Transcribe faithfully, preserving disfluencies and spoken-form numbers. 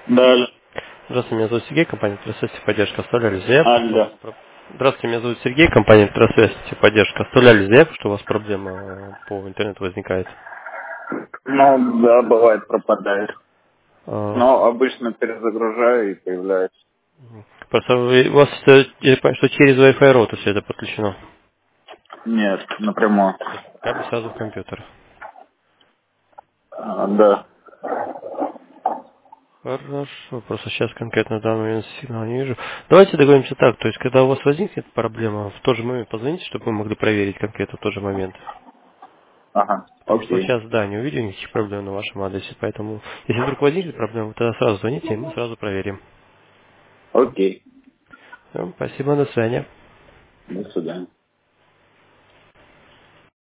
Да, алло. Здравствуйте, меня зовут Сергей, компания «Трасвязь поддержка». Оставляли заявку, что у вас... Алло. про- Здравствуйте, меня зовут Сергей, компания «Трасвязь поддержка». Оставляли заявку, что у вас проблема по интернету возникает. Ну, да, бывает пропадает. А, Но обычно перезагружаю и появляется. Просто вы- у вас, э, я понимаю, что через Wi-Fi роутер все это подключено. Нет, напрямую. То есть кабель сразу в компьютер. А, да. Хорошо, просто сейчас конкретно в данный момент сигнал не вижу. Давайте договоримся так, то есть когда у вас возникнет проблема, в тот же момент позвоните, чтобы мы могли проверить конкретно в тот же момент. Ага, Потому что окей. сейчас, да, не увидел никаких проблем на вашем адресе, поэтому если вдруг возникнет проблема, тогда сразу звоните, и мы сразу проверим. Окей. Всё, спасибо, до свидания. До свидания.